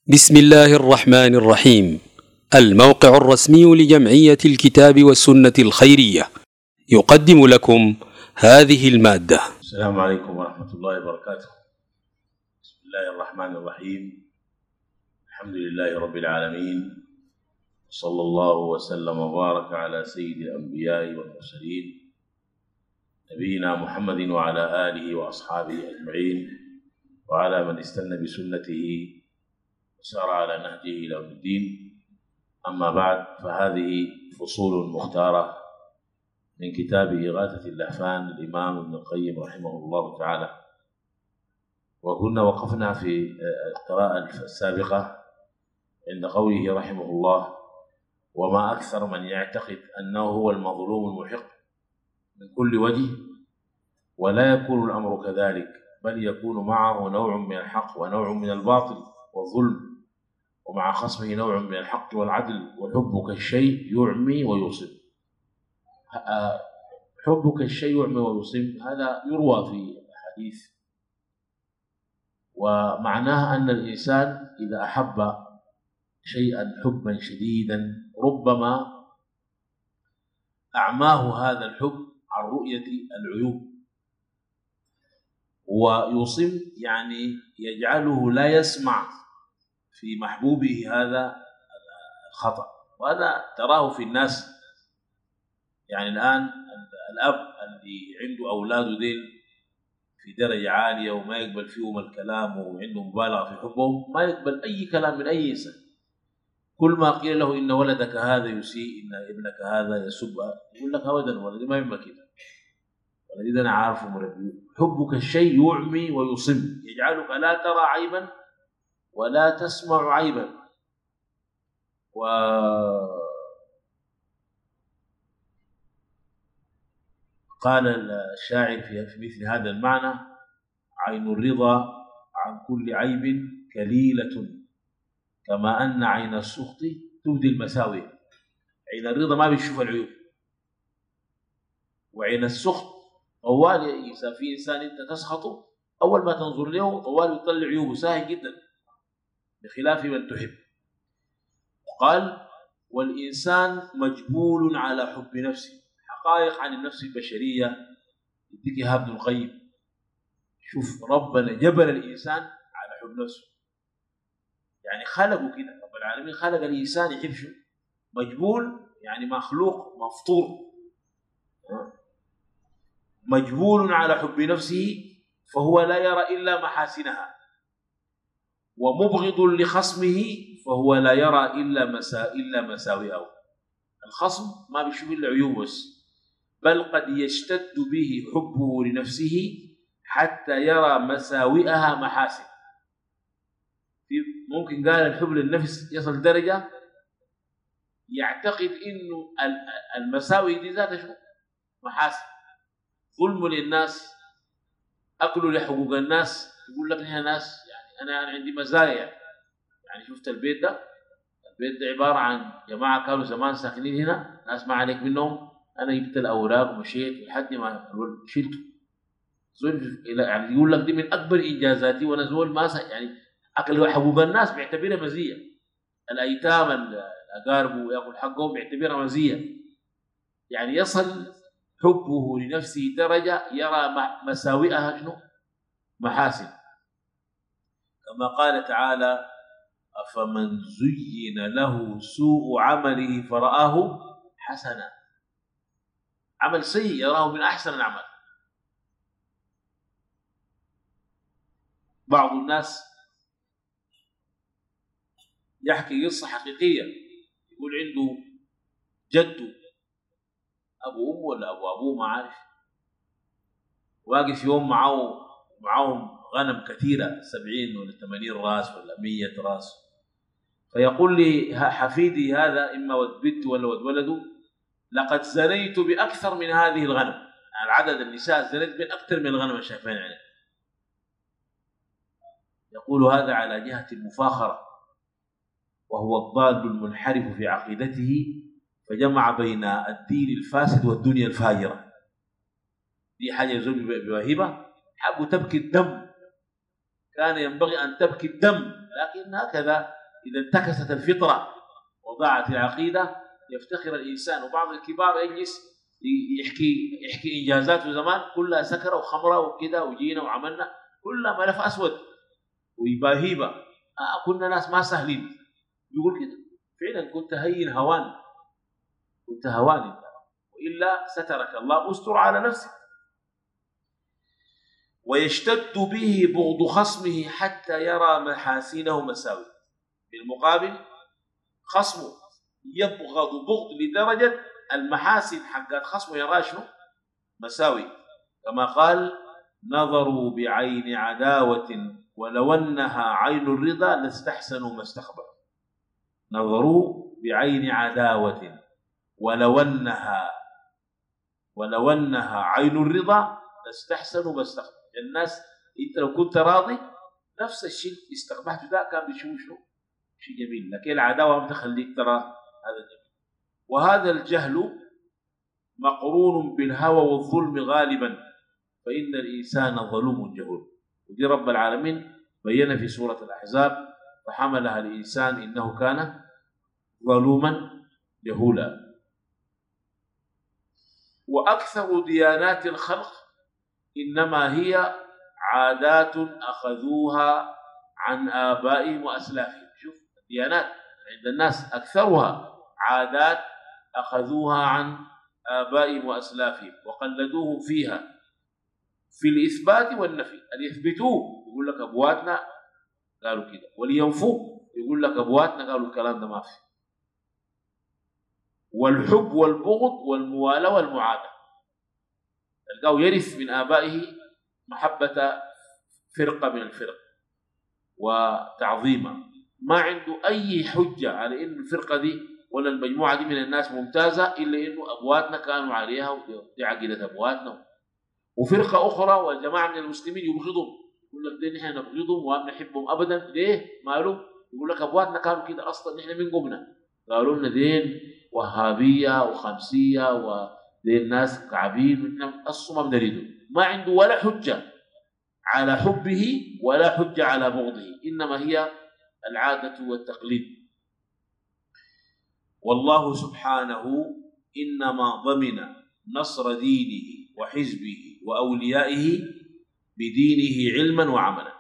بسم الله الرحمن الرحيم. الموقع الرسمي لجمعية الكتاب والسنة الخيرية يقدم لكم هذه المادة. السلام عليكم ورحمة الله وبركاته. بسم الله الرحمن الرحيم. الحمد لله رب العالمين، صلى الله وسلم وبارك على سيد الأنبياء والمرسلين نبينا محمد وعلى آله وأصحابه أجمعين، وعلى من استنى بسنته وسار على نهجه إلى يوم الدين. أما بعد، فهذه فصول مختارة من كتاب إغاثة اللهفان للإمام ابن القيم رحمه الله تعالى. وكنا وقفنا في القراءة السابقة عند قوله رحمه الله: وما أكثر من يعتقد أنه هو المظلوم المحق من كل وجه، ولا يكون الأمر كذلك، بل يكون معه نوع من الحق ونوع من الباطل والظلم، ومع خصمه نوع من الحق والعدل. وحبك الشيء يعمي ويصم. حبك الشيء يعمي ويصم، هذا يروى في الحديث، ومعناه أن الإنسان إذا أحب شيئا حبا شديدا ربما أعماه هذا الحب عن رؤية العيوب، ويصم يعني يجعله لا يسمع في محبوبه هذا الخطأ. وهذا تراه في الناس، يعني الآن الأب اللي عنده أولاده ديل في درجة عالية وما يقبل فيهم الكلام وعنده مبالغة في حبهم، ما يقبل أي كلام من أي إنسان. كل ما قيل له إن ولدك هذا يسيء، إن ابنك هذا يسب، يقول لك أبدا ولدي ما يعمل كده، ولدي أنا عارفه مربي. حبك الشيء يعمي ويصم، يجعلك لا ترى عيبا ولا تسمع عيبا. وقال الشاعر في مثل هذا المعنى: عين الرضا عن كل عيب كليلة، كما أن عين السخط تبدي المساوئ. عين الرضا ما بيشوف العيوب، وعين السخط طوال في إنسان أنت تسخطه، أول ما تنظر له طوال يطلع عيوبه سهل جدا، بخلاف من تحب. وقال: والإنسان مجبول على حب نفسه. حقائق عن النفس البشرية يديكها ابن القيم. شوف، ربنا جبل الإنسان على حب نفسه، يعني خلقه كده. رب العالمين خلق الإنسان يحب شو؟ مجبول، يعني مخلوق مفطور، مجبول على حب نفسه، فهو لا يرى إلا محاسنها، ومبغض لخصمه، فهو لا يرى إلا مساوئه. الخصم ما بيشوف إلا عيوبه، بل قد يشتد به حبه لنفسه حتى يرى مساوئها محاسن. ممكن قال الحب للنفس يصل درجة يعتقد إنه المساوئ دي ذاتها شو؟ محاسن. ظلم للناس، أكل لحقوق الناس، يقول لك هنا ناس يعني أنا عندي مزايا. يعني شفت البيت ده عبارة عن جماعة كانوا زمان ساكنين هنا، ناس ما عليك منهم، أنا جبت الأوراق ومشيت لحد ما شلته. يعني يقول لك دي من أكبر إنجازاتي، وأنا زول ما يعني أكل حقوق الناس بيعتبرها مزية. الأيتام الأقارب يأكل حقهم بيعتبرها مزية. يعني يصل حبه لنفسه درجة يرى مساوئها شنو؟ محاسن. كما قال تعالى: أفمن زين له سوء عمله فرآه حسنا. عمل سيء يراه من أحسن العمل. بعض الناس يحكي قصة حقيقية، يقول عنده جده أبو أمه ولا أبو أبوه ما عارف، واقف يوم معهم غنم كثيرة 70 ولا 80 راس ولا 100 راس، فيقول لي حفيدي هذا إما ولد بنت ولا ولد ولده: لقد زنيت بأكثر من هذه الغنم. يعني عدد النساء زنيت من أكثر من الغنم الشايفين عليه. يقول هذا على جهة المفاخرة، وهو الضال المنحرف في عقيدته، فجمع بين الدين الفاسد والدنيا الفاجرة. دي حاجة يزول بواهبة، حابوا تبكي الدم كان ينبغي أن تبكي الدم، لكن هكذا إذا انتكست الفطرة وضاعت العقيدة يفتخر الإنسان. وبعض الكبار يجلس يحكي إنجازاته زمان كلها سكرة وخمرة وكذا وجينا وعملنا، كلها ملف أسود ويباهيبة. كنا ناس ما سهلين. يقول كده فعلا كنت هين هوان، كنت هوان، وإلا سترك الله، استر على نفسك. ويشتد به بغض خصمه حتى يرى محاسنه مساوي. بالمقابل خصمه يبغض بغض لدرجة المحاسن حقات خصمه يرى شنو؟ مساوي. كما قال: نظروا بعين عداوة ولو أنها عين الرضا لاستحسنوا ما استخبر. نظروا بعين عداوة ولو أنها عين الرضا لاستحسنوا ما استخبر. الناس انت لو كنت راضي نفس الشيء استقبحته ده كان بيشوفه شيء جميل، لكن العداوه ما تخليك ترى هذا جميل. وهذا الجهل مقرون بالهوى والظلم غالبا، فإن الإنسان ظلوم جهول. ودي رب العالمين بين في سورة الأحزاب: فحملها الإنسان إنه كان ظلوما جهولا. وأكثر ديانات الخلق إنما هي عادات أخذوها عن آبائهم وأسلافهم. شوف الديانات عند الناس أكثرها عادات أخذوها عن آبائهم وأسلافهم وقلدوهم فيها في الإثبات والنفي. اللي يثبتوه يقول لك أبواتنا قالوا كده، واللي ينفوه يقول لك أبواتنا قالوا الكلام ده ما في. والحب والبغض والموالاة والمعادة، تلقاه يرث من آبائه محبة فرقة من الفرق وتعظيمها، ما عنده أي حجة على إن الفرقة دي ولا المجموعة دي من الناس ممتازة إلا إنه أبواتنا كانوا عليها ودي عقيدة أبواتنا. وفرقة أخرى وجماعة من المسلمين يبغضهم، يقول لك دي نحن نبغضهم وما نحبهم أبدا. ليه؟ ماله؟ يقول لك أبواتنا كانوا كده أصلا، نحن من قمنا قالوا لنا دين وهابية وخمسية ودين ناس كعبين ونحن أصلا ما بنريده. ما عنده ولا حجة على حبه ولا حجة على بغضه، إنما هي العادة والتقليد. والله سبحانه إنما ضمن نصر دينه وحزبه وأوليائه بدينه علما وعملا.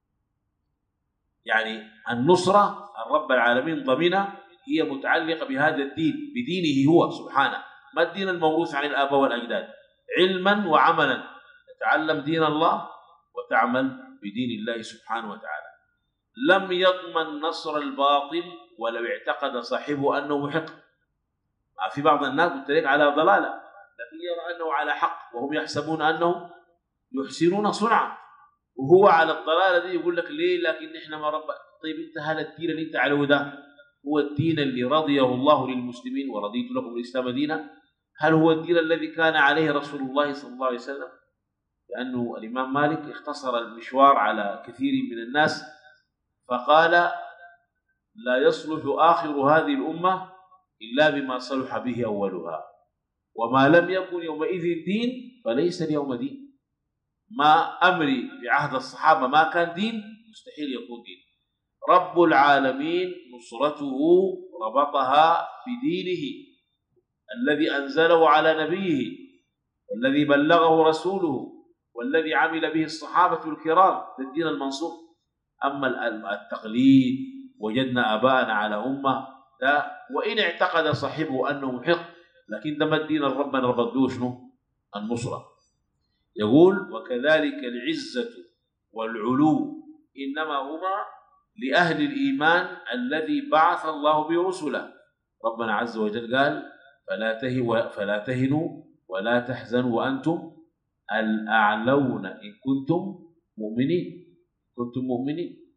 يعني النصرة الرب العالمين ضمنها هي متعلقة بهذا الدين، بدينه هو سبحانه، ما الدين الموروث عن الآباء والأجداد. علما وعملا، تتعلم دين الله وتعمل بدين الله سبحانه وتعالى. لم يضمن نصر الباطل ولو اعتقد صاحبه أنه محق. في بعض الناس قلت لك على ضلالة لكن يرى أنه على حق، وهم يحسبون أنهم يحسنون صنعا، وهو على الضلالة دي يقول لك ليه؟ لكن إحنا ما رب. طيب أنت هذا الدين اللي أنت عليه ده هو الدين اللي رضيه الله للمسلمين ورضيت لكم الإسلام دينا؟ هل هو الدين الذي كان عليه رسول الله صلى الله عليه وسلم؟ لأنه الإمام مالك اختصر المشوار على كثير من الناس فقال: لا يصلح آخر هذه الأمة إلا بما صلح به أولها، وما لم يكن يومئذ دين فليس اليوم دين. ما أمري في عهد الصحابة ما كان دين، مستحيل يكون دين. رب العالمين نصرته ربطها بدينه الذي أنزله على نبيه والذي بلغه رسوله والذي عمل به الصحابة الكرام، الدين المنصور. أما التقليد وجدنا آباءنا على أمة ده، وإن اعتقد صاحبه أنه محق، لكن ده ما الدين الرب ربطوه شنو؟ النصرة. يقول: وكذلك العزة والعلو إنما هما لأهل الإيمان الذي بعث الله برسله. ربنا عز وجل قال: فلا تهنوا ولا تحزنوا وأنتم الأعلون إن كنتم مؤمنين.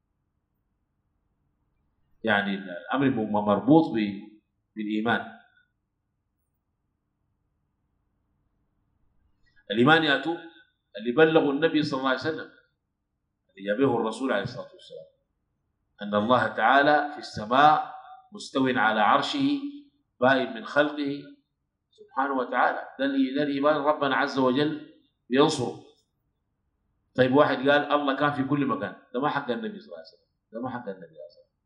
يعني الأمر مربوط بالإيمان. الإيمان يأتوا اللي بلغوا النبي صلى الله عليه وسلم، اللي جابه الرسول عليه الصلاة والسلام، أن الله تعالى في السماء مستو على عرشه بائن من خلقه سبحانه وتعالى. ده الإيمان ربنا عز وجل ينصره. طيب واحد قال الله كان في كل مكان، ده ما حق النبي صلى الله عليه وسلم، ده ما حق النبي صلى الله عليه وسلم.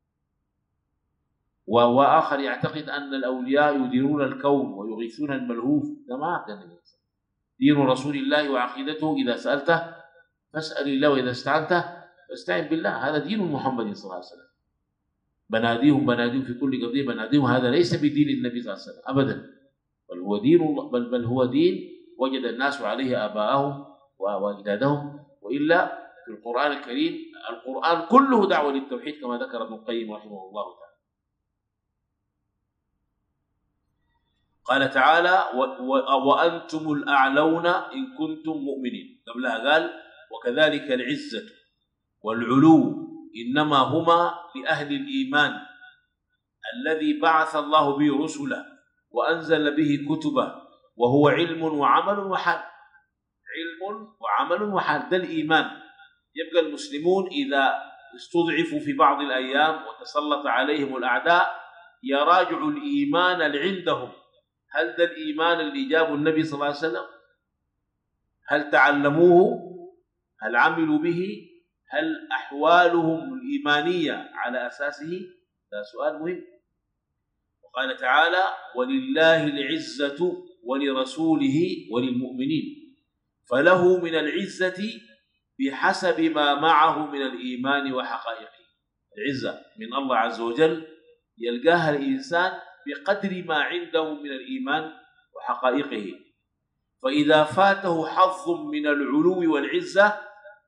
وآخر يعتقد أن الأولياء يديرون الكون ويغيثون الملهوف، ده ما حق النبي صلى الله عليه وسلم. دين رسول الله وعقيدته إذا سألته فاسأل الله وإذا استعنته فاستعن بالله، هذا دين محمد صلى الله عليه وسلم. بناديهم في كل قضية بناديهم، هذا ليس بدين النبي صلى الله عليه وسلم أبدا، بل هو دين الله، بل هو دين وجد الناس عليه آباءهم وأجدادهم. وإلا في القرآن الكريم، القرآن كله دعوة للتوحيد كما ذكر ابن القيم رحمه الله تعالى. قال تعالى وأنتم الأعلون إن كنتم مؤمنين، قبلها قال وكذلك العزة والعلو إنما هما لأهل الإيمان الذي بعث الله به رسله وأنزل به كتبه وهو علم وعمل وحال. علم وعمل وحال، ده الإيمان. يبقى المسلمون إذا استضعفوا في بعض الأيام وتسلط عليهم الأعداء يراجعوا الإيمان اللي عندهم، هل ده الإيمان اللي جابه النبي صلى الله عليه وسلم؟ هل تعلموه؟ هل عملوا به؟ هل أحوالهم الإيمانية على أساسه؟ ده سؤال مهم. وقال تعالى ولله العزة ولرسوله وللمؤمنين فله من العزة بحسب ما معه من الإيمان وحقائقه. العزة من الله عز وجل يلقاها الإنسان بقدر ما عنده من الإيمان وحقائقه، فإذا فاته حظ من العلو والعزة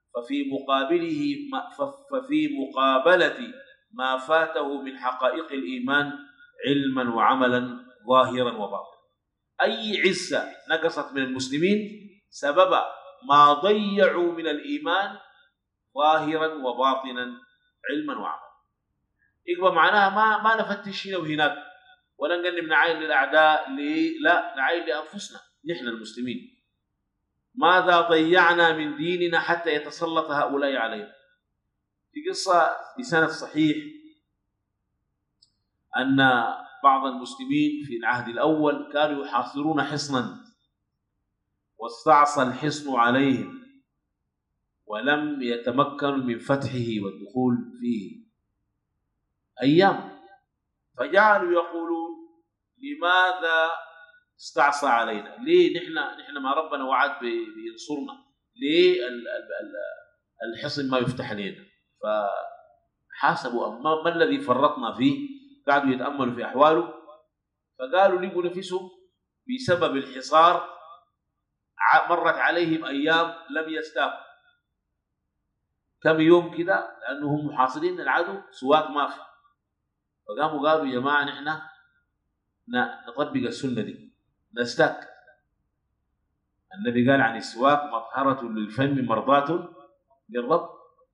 ففي مقابلة ما فاته من حقائق الإيمان علما وعملا ظاهرا وباطنا. أي عزة نقصت من المسلمين سبب ما ضيعوا من الإيمان ظاهرا وباطنا علما وعملا. يبقى معناها ما نفتش هنا وهناك ولا نقلب نعاين للأعداء، لا، نعاين لأنفسنا نحن المسلمين. ماذا ضيعنا من ديننا حتى يتسلط هؤلاء علينا؟ في قصة بسند صحيح أن بعض المسلمين في العهد الأول كانوا يحاصرون حصنا واستعصى الحصن عليهم ولم يتمكنوا من فتحه والدخول فيه أيام، فجعلوا يقولون لماذا استعصى علينا؟ ليه نحن ما ربنا وعد بينصرنا؟ ليه الحصن ما يفتح علينا؟ فحاسبوا ما الذي فرطنا فيه، قعدوا يتأملوا في أحواله، فقالوا لقوا نفسهم بسبب الحصار مرت عليهم أيام لم يستاقوا، كم يوم كده لأنهم محاصرين العدو سواك ما في، فقاموا قالوا يا جماعة نحن نطبق السنة دي نستاك. النبي قال عن السواك مطهرة للفم مرضاة للرب،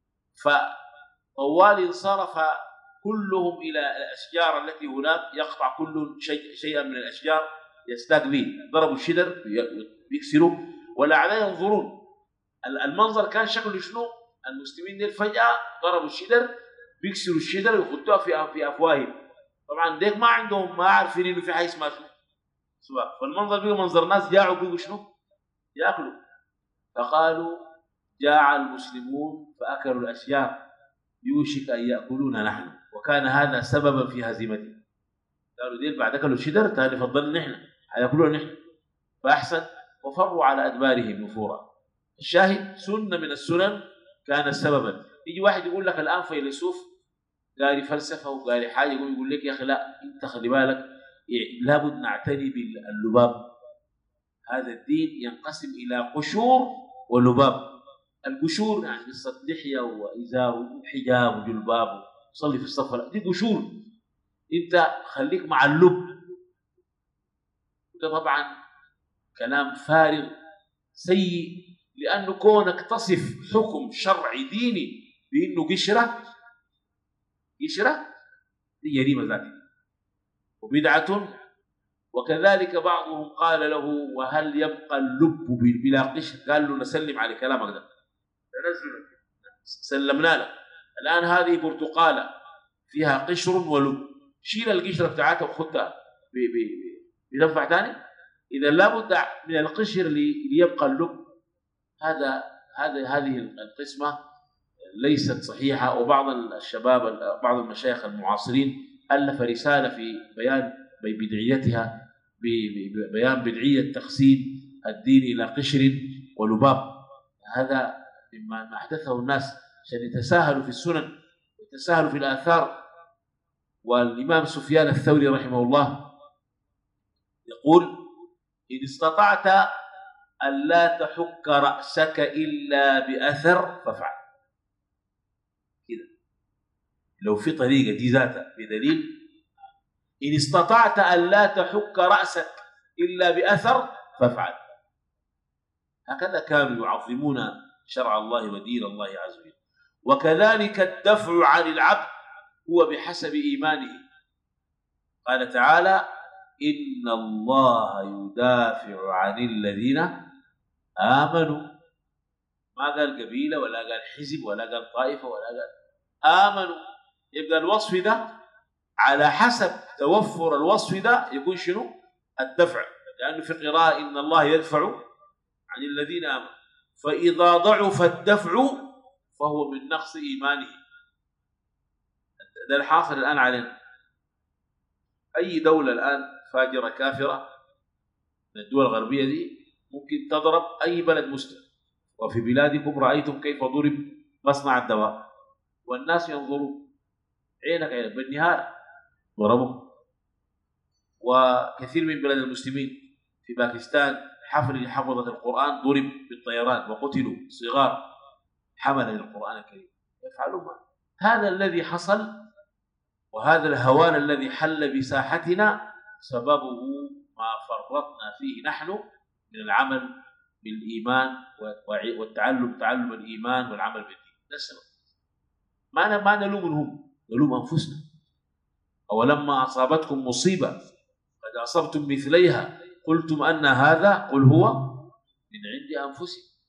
فطوال انصرف كلهم إلى الأشجار التي هناك، يقطع كل شيئا من الأشجار يستاك به، ضربوا الشدر بيكسروا والأعداء ينظرون. المنظر كان شكله شنو؟ المسلمين ديل فجأة ضربوا الشدر بيكسروا الشدر ويخدوها في أفواههم، طبعا ديك ما عندهم، ما عارفين إنه في حاجة اسمها شنو سواك، فالمنظر بيقوا منظر ناس جاعوا بيقوا شنو؟ يأكلوا، فقالوا جاع المسلمون فأكلوا الأشجار يوشك أن يأكلون نحن، وكان هذا سببا في هزيمتهم. قالوا ديل بعد أكلوا الشدر تاني فضلنا نحن حيأكلونا نحن، فأحسن وفروا على أدبارهم نفورا. الشاهد سنة من السنن كان سببا. يجي واحد يقول لك الآن فيلسوف قاري فلسفة وقاري حاجة يقول لك يا أخي لا أنت خلي بالك لابد نعتني باللباب. هذا الدين ينقسم إلى قشور ولباب. القشور يعني قصة لحية وإزار وحجاب وجلباب وصلي في الصف، دي قشور، أنت خليك مع اللب. ده طبعا كلام فارغ سيء، لأنه كونك تصف حكم شرعي ديني بأنه قشرة دي جريمة ذاتها وبدعة. وكذلك بعضهم قال له وهل يبقى اللب بلا قشر؟ قال له نسلم على كلامك ده، سلمنا لك. الآن هذه برتقالة فيها قشر ولب، شيل القشرة بتاعتها وخدها بينفع ثاني؟ إذا لابد من القشر ليبقى اللب. هذا هذه القسمة ليست صحيحة. وبعض الشباب بعض المشايخ المعاصرين ألف رسالة في بيان بدعيتها، ببيان بدعية تقسيم الدين إلى قشر ولباب. هذا مما أحدثه الناس عشان يتساهلوا في السنن ويتساهلوا في الآثار. والإمام سفيان الثوري رحمه الله يقول: إن استطعت أن لا تحك رأسك إلا بأثر فافعل. كده لو في طريقة دي ذاتها بدليل، إن استطعت أن لا تحك رأسك إلا بأثر فافعل. هكذا كانوا يعظمون شرع الله ودين الله عز وجل. وكذلك الدفع عن العبد هو بحسب إيمانه. قال تعالى: إن الله يدافع عن الذين آمنوا. ما قال قبيلة ولا قال حزب ولا قال طائفة ولا قال آمنوا. يبقى الوصف ده على حسب توفر الوصف ده يكون شنو؟ الدفع، لأنه في قراءة إن الله يدفع عن الذين آمنوا. فإذا ضعف الدفع فهو من نقص إيمانه. ده الحاصل الآن علينا. أي دولة الآن فاجرة كافرة من الدول الغربية دي ممكن تضرب أي بلد مسلم. وفي بلادكم رأيتم كيف ضرب مصنع الدواء والناس ينظرون، عينك عينك، بالنهار ضربوا. وكثير من بلاد المسلمين في باكستان حفل لحفظة القرآن ضرب بالطيران وقتلوا صغار حملا للقرآن الكريم. يفعلون هذا الذي حصل، وهذا الهوان الذي حل بساحتنا سببه ما فرطنا فيه نحن من العمل بالإيمان تعلم الإيمان والعمل بالدين. ده السبب. ما نلومهم، نلوم أنفسنا. أولما أصابتكم مصيبة قد أصبتم مثليها قلتم أن هذا، قل هو من عند أنفسكم.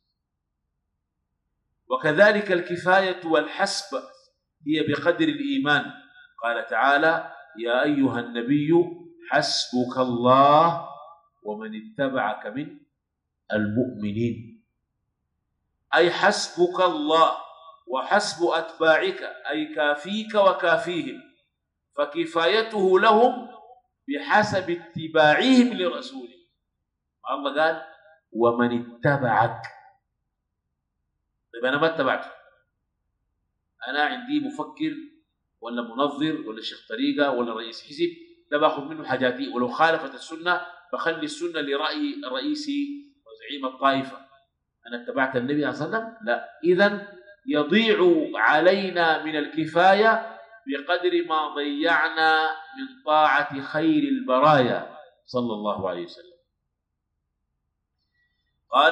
وكذلك الكفاية والحسب هي بقدر الإيمان. قال تعالى: يا أيها النبي حسبك الله ومن اتبعك من المؤمنين. أي حسبك الله وحسب أتباعك، أي كافيك وكافيهم. فكفايته لهم بحسب اتباعهم لرسوله. الله قال: ومن اتبعك. طيب أنا ما اتبعته، أنا عندي مفكر ولا منظر ولا شيخ طريقة ولا رئيس حزب، ده باخذ منه حاجاتي، ولو خالفت السنة بخلي السنة لرأي رئيسي وزعيم الطائفة. أنا اتبعت النبي صلى الله عليه وسلم؟ لا. إذن يضيع علينا من الكفاية بقدر ما ضيعنا من طاعة خير البرايا صلى الله عليه وسلم. قال: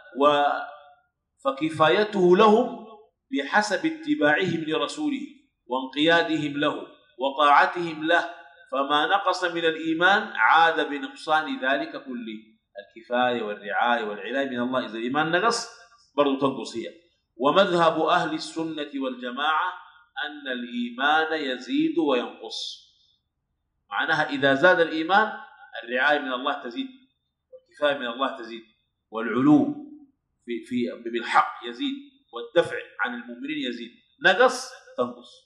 فكفايته لهم بحسب اتباعهم لرسوله وانقيادهم له وطاعتهم له، فما نقص من الإيمان عاد بنقصان ذلك كله. الكفاية والرعاية والعناية من الله، إذا الإيمان نقص برضو تنقص هي. ومذهب أهل السنة والجماعة أن الإيمان يزيد وينقص. معناها إذا زاد الإيمان الرعاية من الله تزيد، والكفاية من الله تزيد، والعلو بالحق يزيد، والدفع عن المؤمنين يزيد. نقص تنقص.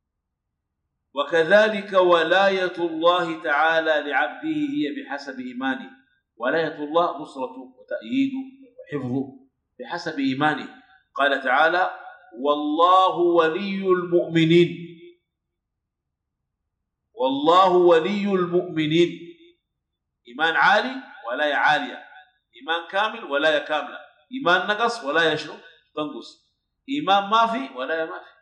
وكذلك ولاية الله تعالى لعبده هي بحسب إيمانه. ولاية الله نصرته وتأييده وحفظه بحسب إيمانه. قال تعالى: والله ولي المؤمنين. والله ولي المؤمنين. إيمان عالي ولاية عالية، إيمان كامل ولاية كاملة، إيمان نقص ولاية شنو؟ تنقص، إيمان ما في ولاية ما في.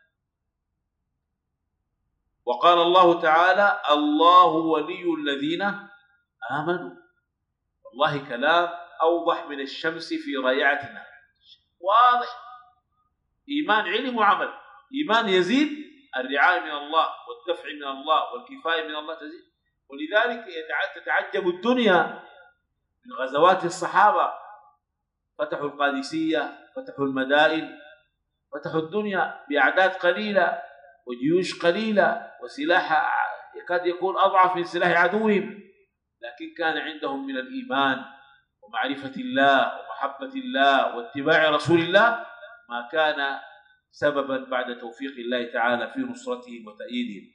وقال الله تعالى: الله ولي الذين آمنوا. والله كلام أوضح من الشمس في ريعتنا، واضح. إيمان علم وعمل. إيمان يزيد، الرعاية من الله والدفع من الله والكفاية من الله تزيد. ولذلك تتعجب الدنيا من غزوات الصحابة. فتحوا القادسية، فتحوا المدائن، فتحوا الدنيا بأعداد قليلة وجيوش قليلة وسلاح يكاد يكون أضعف من سلاح عدوهم، لكن كان عندهم من الإيمان ومعرفة الله محبة الله واتباع رسول الله ما كان سببا بعد توفيق الله تعالى في نصرتهم وتأييدهم.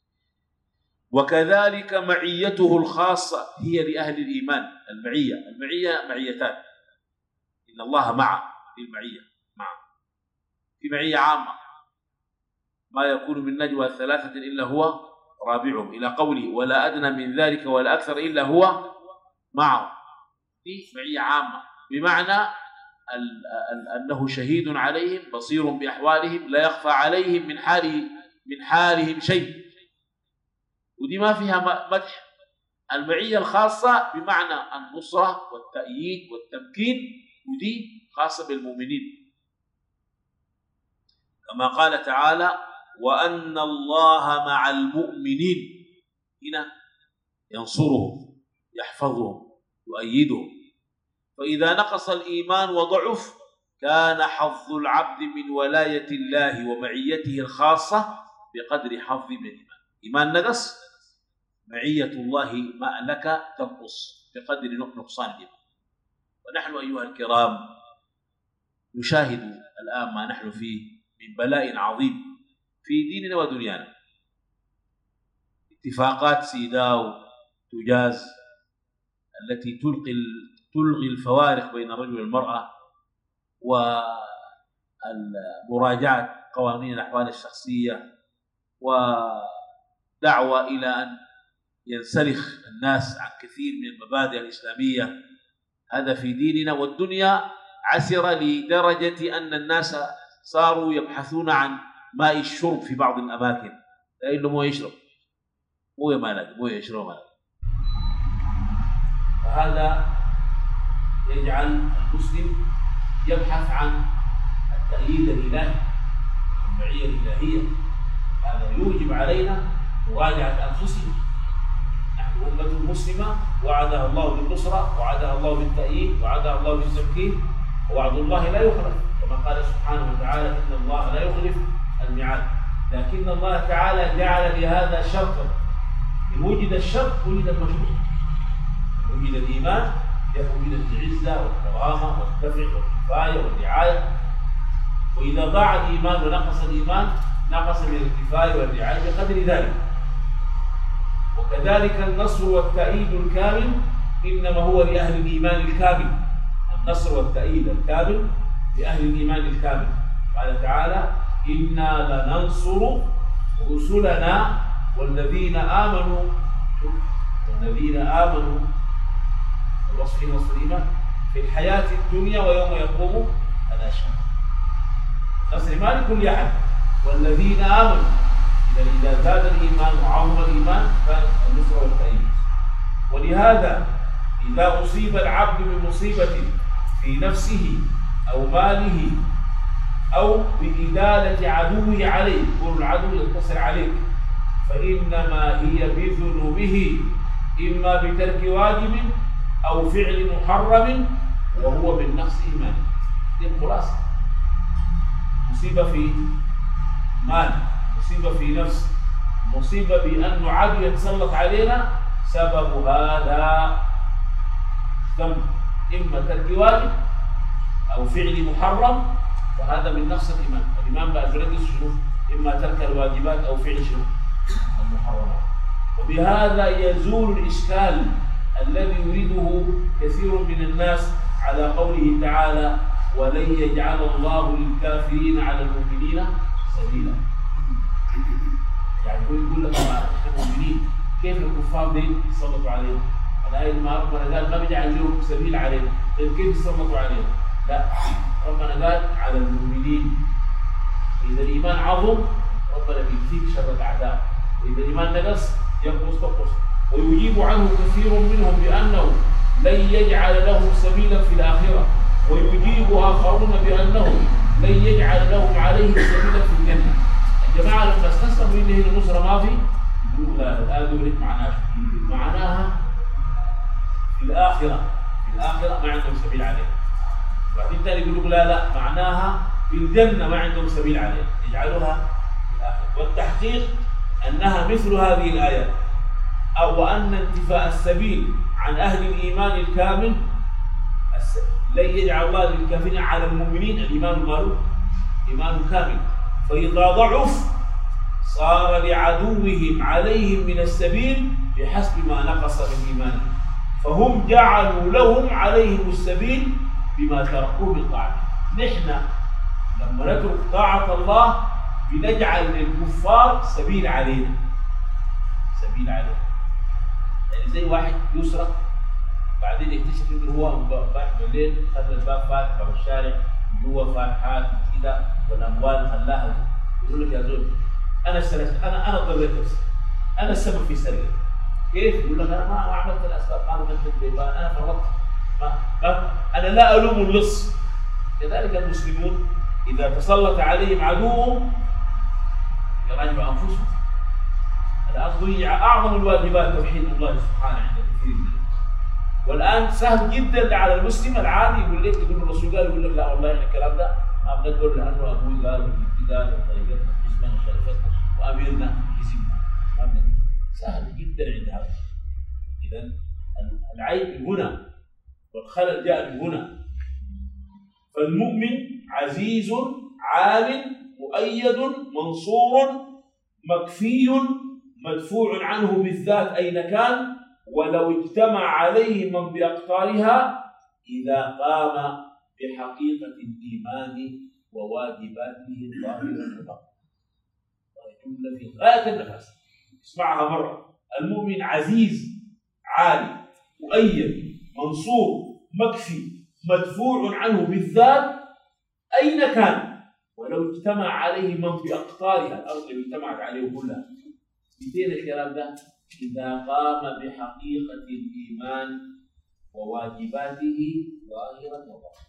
وكذلك معيته الخاصة هي لأهل الإيمان. المعية معيتان، إن الله مع المعية معه. في معية عامة، ما يكون من نجوى ثلاثة إلا هو رابعهم، إلى قوله ولا أدنى من ذلك ولا أكثر إلا هو معه. دي معية عامة، بمعنى أنه شهيد عليهم بصير بأحوالهم لا يخفى عليهم من حالهم شيء، ودي ما فيها مدح. المعية الخاصة بمعنى النصرة والتأييد والتمكين، ودي خاصة بالمؤمنين، كما قال تعالى وأن الله مع المؤمنين. هنا ينصرهم يحفظهم يؤيدهم. فإذا نقص الإيمان وضعف كان حظ العبد من ولاية الله ومعيته الخاصة بقدر حظ من الإيمان. إيمان نقص، معية الله ما لك تنقص بقدر نقصان الإيمان. ونحن أيها الكرام نشاهد الآن ما نحن فيه من بلاء عظيم في ديننا ودنيانا. اتفاقات سيداو تجاز التي تلغي الفوارق بين الرجل والمرأة، ومراجعة قوانين الأحوال الشخصية، ودعوة إلى أن ينسلخ الناس عن كثير من المبادئ الإسلامية. هذا في ديننا والدنيا عسر لدرجة أن الناس صاروا يبحثون عن ماء الشرب في بعض الأماكن، لأنه مو يشرب، مو يشرب ماء. فهذا يجعل المسلم يبحث عن التأييد الإلهي، المعية الإلهية. هذا يوجب علينا مراجعة أنفسنا. نحن أمة مسلمة وعدها الله بالنصرة، وعدها الله بالتأييد، وعدها الله بالتمكين، ووعد الله لا يخلف، كما قال سبحانه وتعالى إن الله لا يخلف الميعاد. لكن الله تعالى جعل لهذا شرطا، إن وجد الشرط وجد المشروط. وجد الإيمان وجدت العزة والكرامة والدفع والكفاية والرعاية. وإذا ضاع الإيمان ونقص الإيمان نقص من الكفاية والرعاية بقدر ذلك. وكذلك النصر والتأييد الكامل إنما هو لأهل الإيمان الكامل. النصر والتأييد الكامل لأهل الإيمان الكامل. قال تعالى إنا لننصر رسلنا والذين آمنوا وصف نصر الإيمان في الحياة الدنيا ويوم يقوم الأشهاد. نصر الإيمان لكل أحد، والذين آمنوا إذا زاد الإيمان وعظم الإيمان فالنصر والتأييد. ولهذا إذا أصيب العبد بمصيبة في نفسه أو ماله أو بإدالة عدوه عليه، يقول العدو ينتصر عليك، فإنما هي بذنوبه، إما بترك واجب أو فعل محرم وهو من نقص إيمانه. دي الخلاصة. مصيبة في مال، مصيبة في نفس، مصيبة بأن عدو يتسلط علينا، سبب هذا ذنب، إما ترك واجب أو فعل محرم، وهذا من نقص الإيمان. الإيمان بقى يركز شنو؟ إما ترك الواجبات أو فعل شنو؟ المحرمات. وبهذا يزول الإشكال الذي يريده كثير من الناس على قوله تعالى ولن يجعل الله للكافرين على المؤمنين سبيلا. يعني هو يقول لك احنا المؤمنين كيف الكفار دي يسلطوا علينا؟ الآية ما ربنا قال ما بيجعل لهم سبيل علينا، طيب كيف يسلطوا علينا؟ لا، ربنا قال على المؤمنين. إذا الإيمان عظم ربنا بيكفيك شر الأعداء، وإذا الإيمان نقص ينقص تنقص. ويجيب عنه كثير منهم بأنه لن يجعل لهم سبيلا في الآخرة، ويجيب آخرون بأنه لن يجعل لهم عليه سبيلا في الجنة. الجماعة لما استسلموا إن هنا النصرة ما في، يقولوا لا الآية دولت معناها في الآخرة ما عندهم سبيل عليه. وبعدين تاني يقولوا لا معناها في الجنة ما عندهم سبيل عليه، يجعلوها في الآخرة. والتحقيق أنها مثل هذه الآيات، أو أن انتفاء السبيل عن أهل الإيمان الكامل لن يجعل الله للكافرين على المؤمنين الإيمان ماله إيمان كامل. فإذا ضعف صار لعدوهم عليهم من السبيل بحسب ما نقص من إيمانهم، فهم جعلوا لهم عليهم السبيل بما تركوه من طاعته. نحن لما نترك طاعة الله بنجعل للكفار سبيل علينا، سبيل علينا. يعني زي واحد يسرق بعدين يكتشف انه هو امبارح بالليل خلى الباب فاتح او الشارع جوا فاتحات كده والاموال خلاها، يقول لك يا زول انا سرقت، انا ضريت نفسي، انا السبب في سرقتي. كيف؟ يقول لك انا ما عملت الاسباب، ما دخلت البيبان، انا فرطت، انا لا الوم اللص. كذلك المسلمون اذا تسلط عليهم عدوهم يراجعوا انفسهم. الان ضيع اعظم الواجبات توحيد الله سبحانه عند كثير من الناس، والان سهل جدا على المسلم العادي يقول لك، تقول الرسول قال، يقول لك لا والله الكلام ده ما بنقول لانه ابوي قال وجدي قال وطريقتنا حزبنا وشرفتنا واميرنا كسبنا، ما بنقول. سهل جدا عند هذا. اذا العيب من هنا والخلل جاء من هنا. فالمؤمن عزيز عال مؤيد منصور مكفي مدفوع عنه بالذات أين كان، ولو اجتمع عليه من بأقطارها إذا قام بحقيقة الإيمان وواجباته الظاهرة والباطنة. جملة في غاية النفس، اسمعها مرة. المؤمن عزيز عالي مؤيد منصور مكفي مدفوع عنه بالذات أين كان، ولو اجتمع عليه من بأقطارها، الأرض اللي اجتمعت عليه كلها. مثل الكلام ده إذا قام بحقيقة الإيمان وواجباته ظاهرا وباطنا.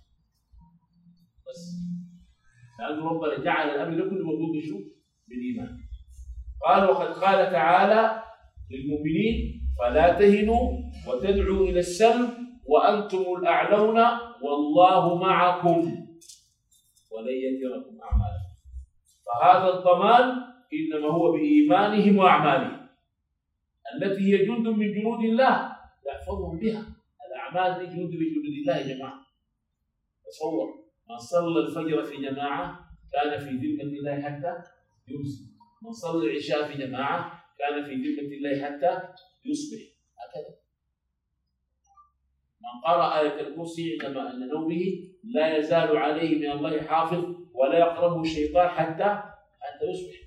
بس لأن ربنا جعل الأمر كله موجود شو؟ بالإيمان. قال وقد قال تعالى للمؤمنين فلا تهنوا وتدعوا إلى السلم وأنتم الأعلون والله معكم ولن يتركم أعمالكم. فهذا الضمان إنما هو بإيمانهم وأعمالهم التي هي جند من جنود الله يحفظهم بها. الأعمال دي جند من جنود الله يا جماعة. تصور من صلى الفجر في جماعة كان في ذمة الله حتى يمسي، من صلى العشاء في جماعة كان في ذمة الله حتى يصبح. هكذا من قرأ آية الكرسي عندما أن نومه لا يزال عليه من الله حافظ ولا يقربه الشيطان حتى يصبح.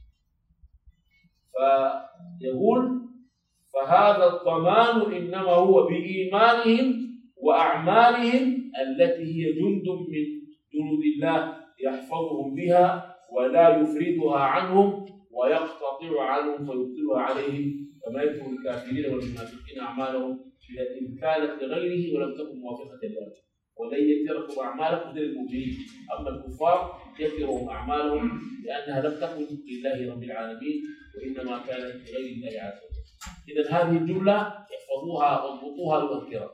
فيقول فهذا الضمان إنما هو بإيمانهم وأعمالهم التي هي جند من جنود الله يحفظهم بها ولا يفردها عنهم ويقتطع عنهم فيبطلها عليهم كما يكتب الكافرين والمنافقين أعمالهم إن كانت لغيره ولم تكن موافقة لله. ولن يتركوا أعمالكم غير المؤمنين، أما الكفار يتركوا أعمالهم لأنها لم تكن لله رب العالمين وإنما كانت لغير الله عز وجل. إذا هذه الجملة يحفظوها واضبطوها وذكرها،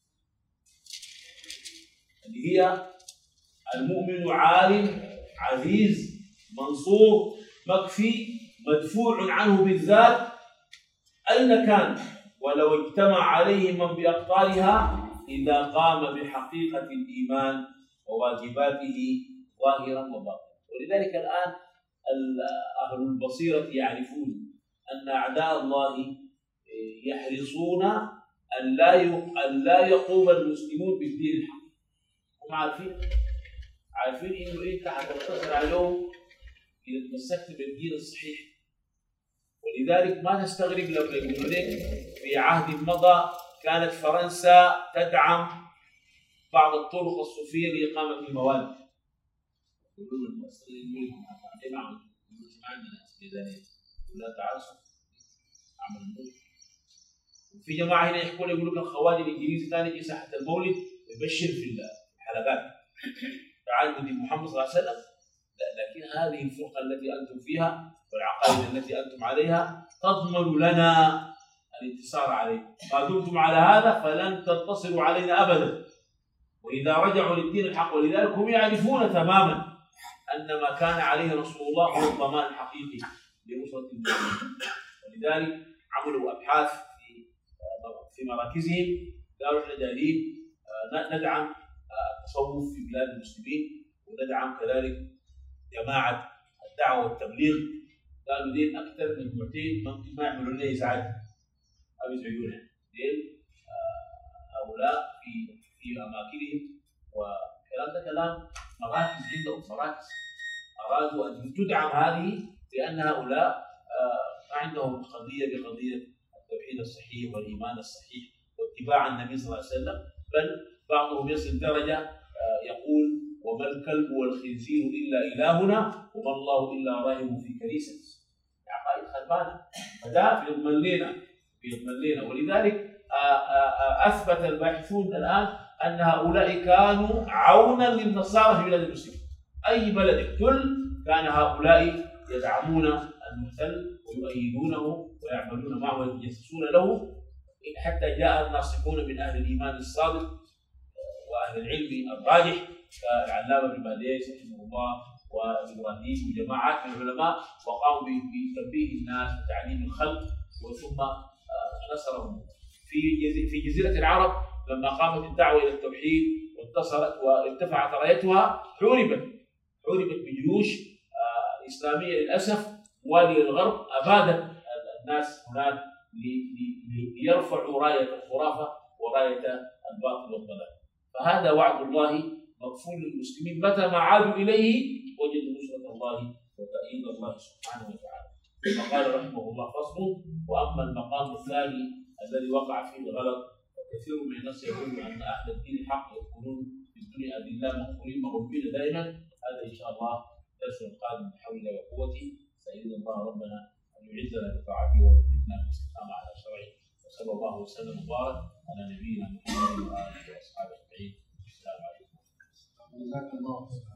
اللي هي المؤمن عالم عزيز منصور مكفي مدفوع عنه بالذات أين كان، ولو اجتمع عليه من بأقطارها إذا قام بحقيقة الإيمان وواجباته ظاهرا وباطنا. ولذلك الآن أهل البصيرة يعرفون أن أعداء الله يحرصون أن لا يقوم المسلمون بالدين الحق. هم عارفين إنه أنت هتنتصر عليهم إذا تمسكت بالدين الصحيح. ولذلك ما تستغرب لما يقولوا لك في عهد مضى كانت فرنسا تدعم بعض الطرق الصوفية لإقامة الموالد. يقولون المصريين ما عندنا ميزانية ولا تعرسوا عمل الملك. وفي جماعة هنا يقولوا لك الخواجة الإنجليزي ثاني يجي ساحة المولد يبشر في الحلقات تعال محمد صلى الله عليه وسلم. لكن هذه الفرقة التي أنتم فيها والعقائد التي أنتم عليها تضمن لنا الانتصار عليكم. ما دمتم على هذا فلن تنتصروا علينا أبدا. وإذا رجعوا للدين الحق، ولذلك هم يعرفون تماما أن ما كان عليه رسول الله هو الضمان الحقيقي لنصرة المسلمين. ولذلك عملوا أبحاث في مراكزهم، قالوا احنا دارين ندعم التصوف في بلاد المسلمين، وندعم كذلك جماعه الدعوه والتبليغ. قالوا دين اكثر مجموعتين ممكن ما يعملوا لنا ازعاج او يزعجونا، دين هؤلاء في اماكنهم، والكلام ده كلام مراكز عندهم، مراكز ارادوا ان تدعم هذه، لان هؤلاء ما عندهم قضيه بقضيه التوحيد الصحيح والايمان الصحيح واتباع النبي صلى الله عليه وسلم، بل بعضهم يصل درجه يقول وما الكلب والخنزير الا الهنا وما الله الا راهب في كنيسه. عقائد خربانه، فده بيضمن لنا. ولذلك اثبت الباحثون الان ان هؤلاء كانوا عونا للنصارى في بلاد المسلمين. اي بلد يقتل كان هؤلاء يدعمون المحتل ويؤيدونه ويعملون معه ويتجسسون له، حتى جاء الناصحون من اهل الايمان الصادق واهل العلم الراجح كالعلامه ابن باديس رحمه الله وابراهيم وجماعات من العلماء، وقاموا بتنبيه الناس وتعليم الخلق، وثم نصرهم. في جزيره العرب لما قامت الدعوه الى التوحيد وانتصرت وارتفعت رايتها، حوربت بجيوش اسلاميه للاسف. والي الغرب ابادت الناس هناك ليرفعوا رايه الخرافه ورايه الباطل والضلال. فهذا وعد الله مغفور للمسلمين، متى ما عادوا اليه وجدوا نصره الله وتأييد الله سبحانه وتعالى. فقال رحمه الله فصل: واما المقام الثاني الذي وقع فيه الغلط، وكثير من الناس يظن ان اهل الدين الحق يكونون في الدنيا اذلاء مغفورين مغلوبين دائما. هذا ان شاء الله درس القادم بحول الله وقوته. سيدنا الله ربنا ان يعزنا بطاعته ويثبتنا بالاستقامه على شرعه، وصلى الله وسلم وبارك على نبينا محمد واله واصحابه اجمعين. السلام عليكم. جزاك الله خيرا.